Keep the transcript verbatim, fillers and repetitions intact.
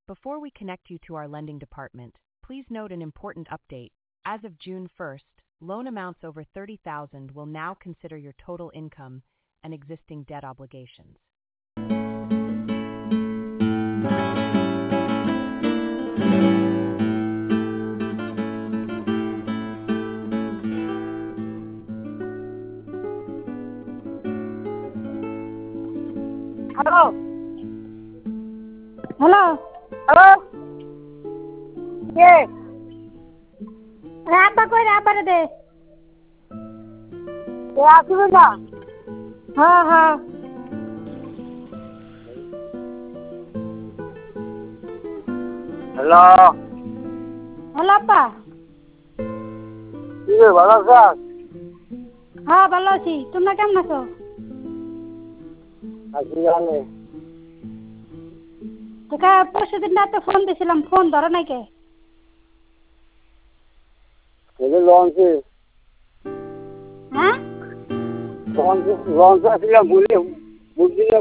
Before we connect you to our lending department, please note an important update. As of June first, loan amounts over thirty thousand dollars will now consider your total income and existing debt obligations. Hello. Hello. Hello. Yes. Apa kau apa ada? Ya aku juga. Ha ha. Hello. Hello apa? Iya, ভালো আছেন? হ্যাঁ ভালো আছি। তোমরা কেমন আছো? আছি জানি। তোকে পরশু দিন রাতে ফোন দিয়েছিলাম, ফোন ধরো নাই কে? এই লঞ্চে হ্যাঁ? লঞ্চ লঞ্চ আসলে ভুলে বুঝলি